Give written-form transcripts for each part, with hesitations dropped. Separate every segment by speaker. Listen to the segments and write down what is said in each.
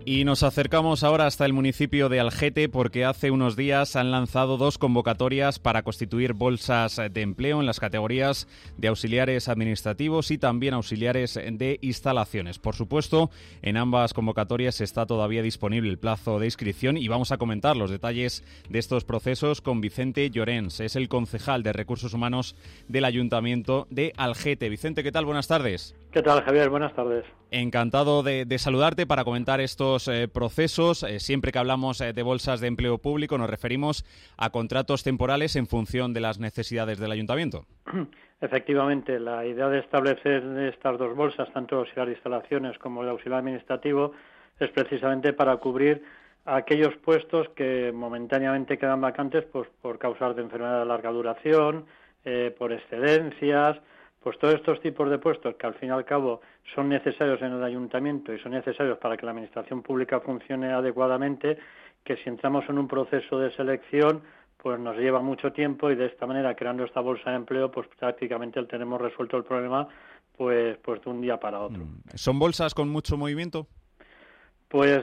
Speaker 1: Y nos acercamos ahora hasta el municipio de Algete porque hace unos días han lanzado 2 convocatorias para constituir bolsas de empleo en las categorías de auxiliares administrativos y también auxiliares de instalaciones. Por supuesto, en ambas convocatorias está todavía disponible el plazo de inscripción y vamos a comentar los detalles de estos procesos con Vicente Llorens. Es el concejal de Recursos Humanos del Ayuntamiento de Algete. Vicente, ¿qué tal? Buenas tardes.
Speaker 2: ¿Qué tal, Javier? Buenas tardes.
Speaker 1: Encantado de saludarte para comentar estos procesos. Siempre que hablamos de bolsas de empleo público nos referimos a contratos temporales en función de las necesidades del ayuntamiento.
Speaker 2: Efectivamente, la idea de establecer estas 2 bolsas, tanto de auxiliar de instalaciones como de auxiliar administrativo, es precisamente para cubrir aquellos puestos que momentáneamente quedan vacantes pues, por causas de enfermedad de larga duración, por excedencias. Pues todos estos tipos de puestos que al fin y al cabo son necesarios en el ayuntamiento y son necesarios para que la administración pública funcione adecuadamente, que si entramos en un proceso de selección pues nos lleva mucho tiempo y de esta manera, creando esta bolsa de empleo, pues prácticamente tenemos resuelto el problema pues de un día para otro.
Speaker 1: ¿Son bolsas con mucho movimiento?
Speaker 2: Pues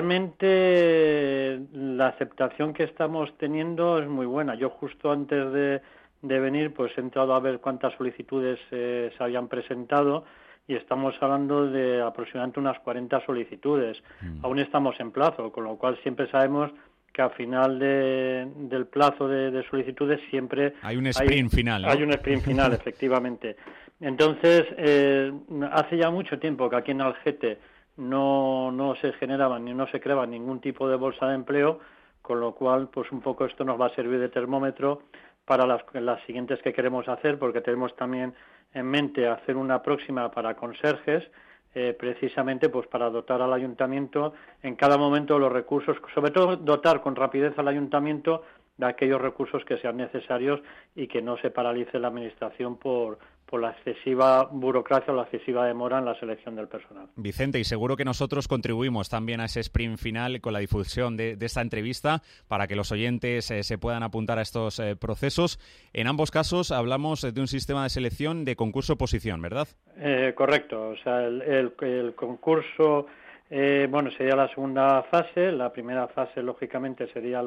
Speaker 2: realmente la aceptación que estamos teniendo es muy buena. Yo justo antes de venir, pues he entrado a ver cuántas solicitudes se habían presentado y estamos hablando de aproximadamente unas 40 solicitudes. Aún estamos en plazo, con lo cual siempre sabemos que al final del plazo de solicitudes siempre
Speaker 1: hay un sprint final, ¿no?
Speaker 2: Hay un sprint final, efectivamente. Entonces, hace ya mucho tiempo que aquí en Algete no se generaba ni no se creaba ningún tipo de bolsa de empleo, con lo cual, pues un poco esto nos va a servir de termómetro para las siguientes que queremos hacer, porque tenemos también en mente hacer una próxima para conserjes, precisamente pues para dotar al ayuntamiento en cada momento los recursos, sobre todo dotar con rapidez al ayuntamiento de aquellos recursos que sean necesarios y que no se paralice la administración por la excesiva burocracia o la excesiva demora en la selección del personal.
Speaker 1: Vicente, y seguro que nosotros contribuimos también a ese sprint final con la difusión de esta entrevista para que los oyentes se puedan apuntar a estos procesos. En ambos casos hablamos de un sistema de selección de concurso-oposición, ¿verdad?
Speaker 2: Correcto. O sea, el concurso sería la segunda fase. La primera fase, lógicamente, sería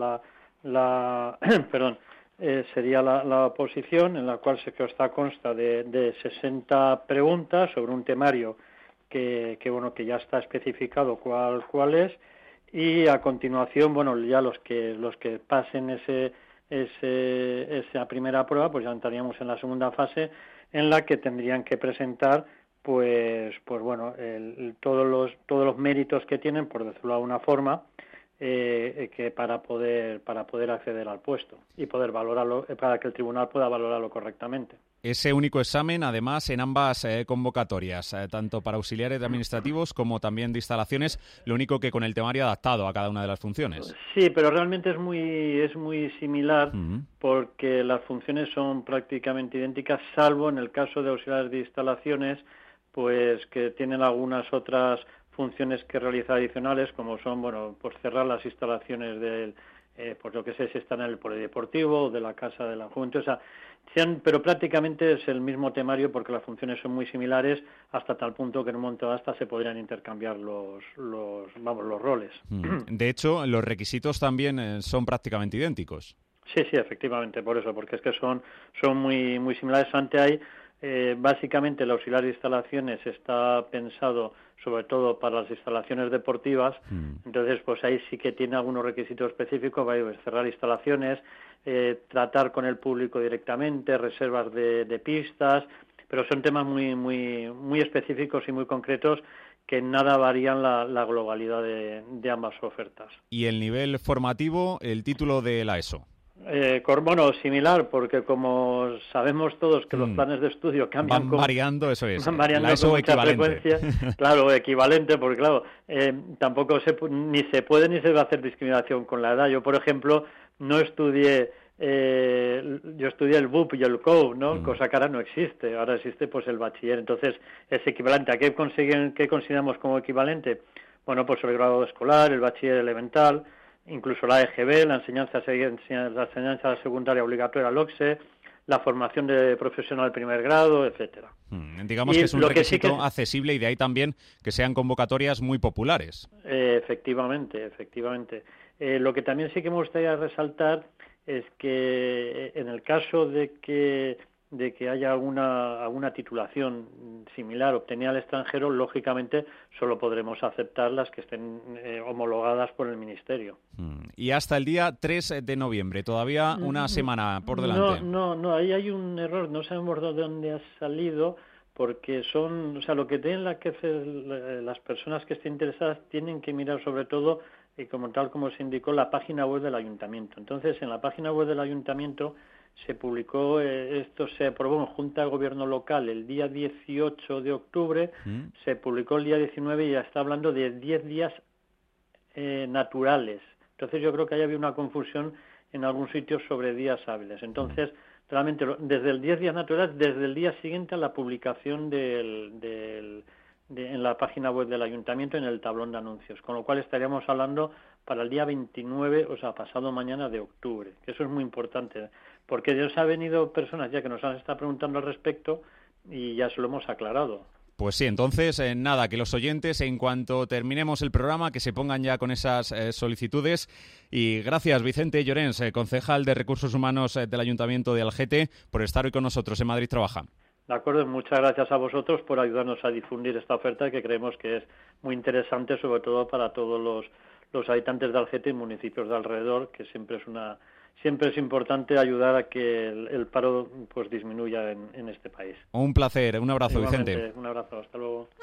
Speaker 2: sería la oposición, en la cual consta de 60 preguntas sobre un temario que ya está especificado cuál es, y a continuación, ya los que pasen esa primera prueba, pues ya entraríamos en la segunda fase, en la que tendrían que presentar todos los méritos que tienen, por decirlo de alguna forma, que para poder acceder al puesto y poder valorarlo, para que el tribunal pueda valorarlo correctamente.
Speaker 1: Ese único examen, además, en ambas convocatorias, tanto para auxiliares administrativos como también de instalaciones, lo único que con el temario adaptado a cada una de las funciones.
Speaker 2: Sí, pero realmente es muy similar, porque las funciones son prácticamente idénticas, salvo en el caso de auxiliares de instalaciones, pues que tienen algunas otras funciones que realizar adicionales, como son, pues cerrar las instalaciones por lo que sé, si están en el polideportivo o de la Casa de la Juventud, pero prácticamente es el mismo temario porque las funciones son muy similares hasta tal punto que en un momento hasta se podrían intercambiar los roles.
Speaker 1: De hecho, los requisitos también son prácticamente idénticos.
Speaker 2: Sí, efectivamente, por eso, porque es que son muy similares. Básicamente el auxiliar de instalaciones está pensado sobre todo para las instalaciones deportivas, entonces pues ahí sí que tiene algunos requisitos específicos, cerrar instalaciones, tratar con el público directamente, reservas de pistas, pero son temas muy específicos y muy concretos que nada varían la globalidad de ambas ofertas.
Speaker 1: ¿Y el nivel formativo, el título de la ESO?
Speaker 2: Similar, porque como sabemos todos que los planes de estudio cambian,
Speaker 1: van variando, eso es,
Speaker 2: van variando
Speaker 1: la ESO
Speaker 2: con mucha frecuencia. Claro, equivalente, porque claro, tampoco ni se puede ni se va a hacer discriminación con la edad. Yo, por ejemplo, no estudié, yo estudié el BUP y el COU, ¿no? Cosa que ahora no existe, ahora existe pues el bachiller, entonces es equivalente. ¿A qué consideramos como equivalente? Pues el grado escolar, el bachiller elemental, incluso la EGB, la enseñanza secundaria obligatoria, el OCSE, la formación de profesional de primer grado, etcétera.
Speaker 1: Digamos que es un requisito accesible y de ahí también que sean convocatorias muy populares.
Speaker 2: Efectivamente. Lo que también sí que me gustaría resaltar es que en el caso de que haya alguna titulación similar obtenida al extranjero, lógicamente solo podremos aceptar las que estén homologadas por el Ministerio.
Speaker 1: Y hasta el día 3 de noviembre, todavía una semana por delante.
Speaker 2: No, ahí hay un error, no sabemos de dónde ha salido, porque lo que tienen que hacer las personas que estén interesadas tienen que mirar sobre todo, como se indicó, la página web del Ayuntamiento. Entonces, en la página web del Ayuntamiento se publicó, esto se aprobó en Junta de Gobierno Local el día 18 de octubre, se publicó el día 19 y ya está hablando de 10 días naturales. Entonces yo creo que ahí había una confusión en algún sitio sobre días hábiles. Entonces, realmente, desde el 10 días naturales, desde el día siguiente a la publicación en la página web del Ayuntamiento, en el tablón de anuncios, con lo cual estaríamos hablando para el día 29, o sea, pasado mañana de octubre, que eso es muy importante, porque ya ha venido personas ya que nos han estado preguntando al respecto y ya se lo hemos aclarado.
Speaker 1: Pues sí, entonces, nada, que los oyentes, en cuanto terminemos el programa, que se pongan ya con esas solicitudes. Y gracias, Vicente Llorens, concejal de Recursos Humanos del Ayuntamiento de Algete, por estar hoy con nosotros en Madrid Trabaja.
Speaker 2: De acuerdo, muchas gracias a vosotros por ayudarnos a difundir esta oferta que creemos que es muy interesante, sobre todo para todos los habitantes de Algete y municipios de alrededor, que siempre es importante ayudar a que el paro pues disminuya en este país.
Speaker 1: Un placer, un abrazo,
Speaker 2: Igualmente,
Speaker 1: Vicente.
Speaker 2: Un abrazo, hasta luego.